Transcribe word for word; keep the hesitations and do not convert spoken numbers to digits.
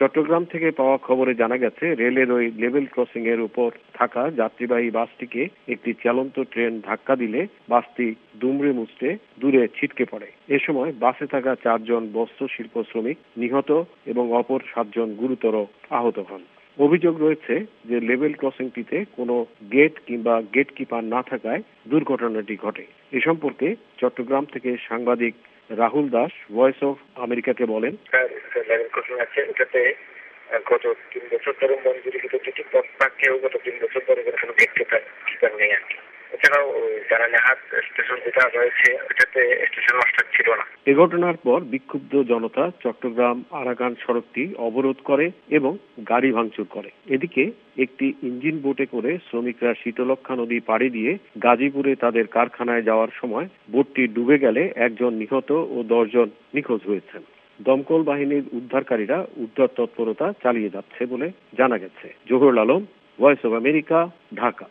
চট্টগ্রাম থেকে পাওয়া খবরে জানা গেছে, রেলের ওই লেভেল ক্রসিং এর উপর থাকা যাত্রীবাহী বাসটিকে একটি চলন্ত ট্রেন ধাক্কা দিলে বাসটি দুমড়ে মুচড়ে দূরে ছিটকে পড়ে। এ সময় বাসে থাকা চারজন বস্ত্র শিল্প শ্রমিক নিহত এবং অপর সাতজন গুরুতর আহত হন। অভিযোগ রয়েছে যে লেভেল ক্রসিংটিতে কোনো গেট কিংবা গেট কিপার না থাকায় দুর্ঘটনাটি ঘটে। এ সম্পর্কে চট্টগ্রাম থেকে সাংবাদিক রাহুল দাস ভয়েস অফ আমেরিকাকে বলেন, লেভেল ক্রসিং আছে, এটাতে গত তিন বছর ধরে মঞ্জুরিকৃত দুটি পথ থাকলেও গত তিন বছর ধরে কোনো গেট কিপার নেই আর কি। এছাড়াও যারা নেহাত স্টেশন যেটা রয়েছে ওটাতে স্টেশন মাস্টার ছিল না। এ ঘটনার পর বিক্ষুব্ধ জনতা চট্টগ্রাম আরাকান সড়কটি অবরোধ করে এবং গাড়ি ভাঙচুর করে। এদিকে একটি ইঞ্জিন বোটে করে শ্রমিকরা শীতলক্ষ্যা নদী পাড়ি দিয়ে গাজীপুরে তাদের কারখানায় যাওয়ার সময় বোটটি ডুবে গেলে একজন নিহত ও দশজন নিখোঁজ হয়েছেন। দমকল বাহিনীর উদ্ধারকারীরা উদ্ধার তৎপরতা চালিয়ে যাচ্ছে বলে জানা গেছে। Jahurul Alam, voice of America, Dhaka.